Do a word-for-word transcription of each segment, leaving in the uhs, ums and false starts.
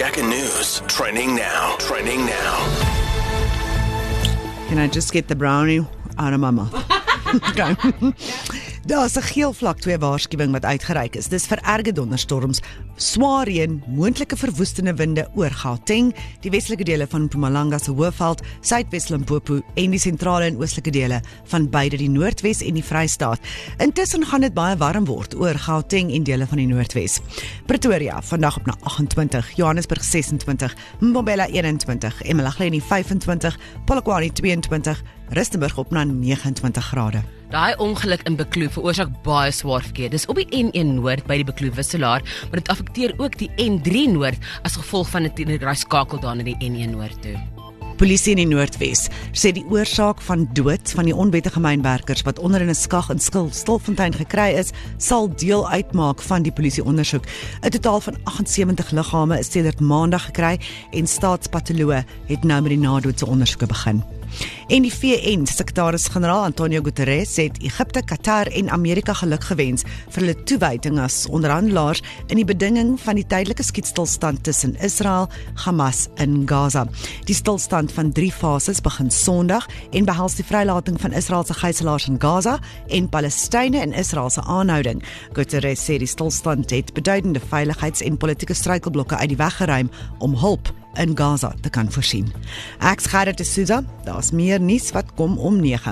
Jacka News, trending now, trending now. Can I just get the brownie out of my mouth? Okay. Daar is 'n geel vlak twee waarskuwing wat uitgereik is. Dis vir erge donderstorms, swaar reën, moontlike verwoestende winde oor Gauteng, die westelike dele van Mpumalanga se Hoëveld, Suidwes Limpopo en die sentrale en oostelike dele van beide die Noordwes en die Vrystaat. Intussen gaan dit baie warm word oor Gauteng en dele van die Noordwes. Pretoria vandag op na agt en twintig, Johannesburg ses en twintig, Mbombela een en twintig, eMalahleni vyf en twintig, Polokwane twee en twintig, Rustenburg op na nege en twintig grade. Daai ongeluk in Bekloof veroorsaak baie swaar verkeer. Dis op die N een Noord by die Bekloof wisselaar, maar dit affekteer ook die N drie Noord as gevolg van 'n tienerdraai skakel daar na die N een Noord toe. Polisie in die Noordwes sê die oorsaak van dood van die onwettige mynwerkers wat onder in 'n skag in Skil Stilfontein gekry is, sal deel uitmaak van die polisieondersoek. 'n Totaal van agt en sewentig liggame is sedert Maandag gekry en staatspatoloë het nou met die nadoodse ondersoeke begin. En die V N-sekretaris-generaal Antonio Guterres het Egipte, Qatar en Amerika geluk gewens vir hulle toewyding as onderhandelaars in die bedinging van die tydelike skietstilstand tussen Israel, Hamas en Gaza. Die stilstand van drie fases begin Sondag en behels die vrylating van Israel se gijslaers in Gaza en Palestynë in Israel se aanhouding. Guterres sê die stilstand het beduidende veiligheids- en politieke struikelblokke uit die weg geruim om hulp in Gaza te kan voorsien. Ek's Gerrit de Souza, daar's meer nuus wat kom om nege.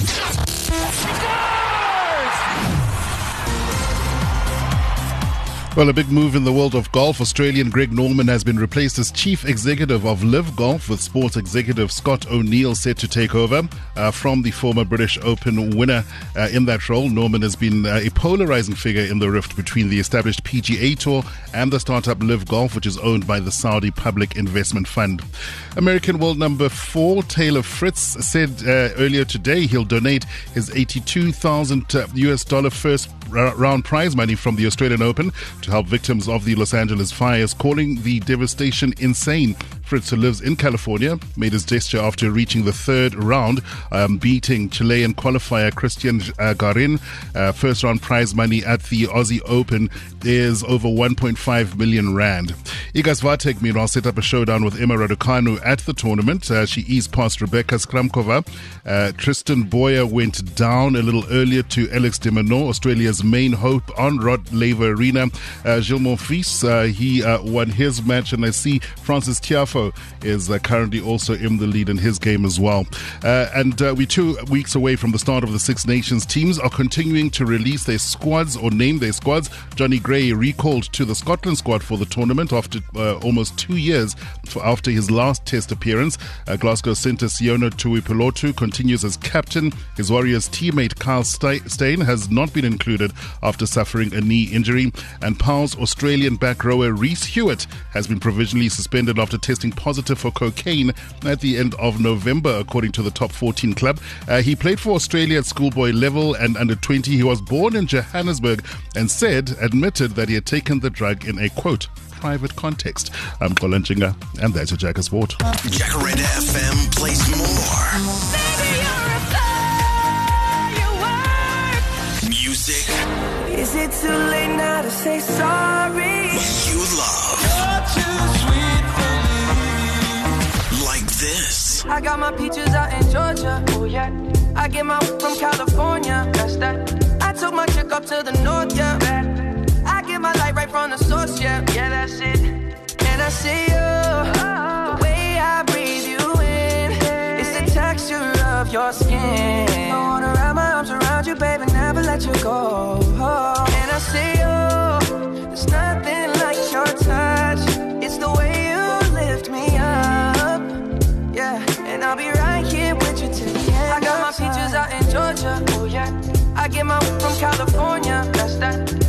Well, a big move in the world of golf. Australian Greg Norman has been replaced as chief executive of Live Golf, with sports executive Scott O'Neill set to take over uh, from the former British Open winner. Uh, in that role, Norman has been uh, a polarizing figure in the rift between the established P G A Tour and the startup Live Golf, which is owned by the Saudi Public Investment Fund. American world number four Taylor Fritz said uh, earlier today he'll donate his eighty-two thousand uh, U S dollar first round prize money from the Australian Open to help victims of the Los Angeles fires, calling the devastation insane. Fritz, who lives in California, made his gesture after reaching the third round, um, beating Chilean qualifier Christian uh, Garin. Uh, first round prize money at the Aussie Open is over one point five million rand. Iga Swiatek, meanwhile, set up a showdown with Emma Raducanu at the tournament. Uh, she eased past Rebecca Skramkova. Uh, Tristan Boyer went down a little earlier to Alex de Minaur, Australia's main hope on Rod Laver Arena. Uh, Gilles Monfils, uh, he uh, won his match, and I see Francis Tiafoe is uh, currently also in the lead in his game as well. Uh, and uh, we're two weeks away from the start of the Six Nations. Teams are continuing to release their squads or name their squads. Johnny Gray recalled to the Scotland squad for the tournament after uh, almost two years for after his last test appearance. Uh, Glasgow centre Siona Tuipulotu continues as captain. His Warriors teammate Kyle Steyn has not been included after suffering a knee injury. And P A L's Australian back rower Reece Hewitt has been provisionally suspended after testing positive for cocaine at the end of November, according to the top fourteen club. Uh, he played for Australia at schoolboy level and under twenty. He was born in Johannesburg and said, admitted that he had taken the drug in a, quote, private context. I'm Colin Chinga, and that's your Jacka Sport. Jacaranda F M plays more. Baby, you're a firework. Music. Is it too late now to say sorry? You love. You're too sweet for me. Like this. I got my peaches out in Georgia. Oh yeah. I get my from California. That's that. I took my chick up to the north, yeah. I get my light right from the source, yeah. Yeah, that's it. And I see you. The way I breathe you in. It's the texture of your skin. I wanna wrap my arms around you, baby, never let you go. And I see you. There's nothing like your touch. It's the way you lift me up. Yeah, and I'll be right here with you till the end. I got my peaches out in Georgia. Oh yeah. I get my from California. That's that.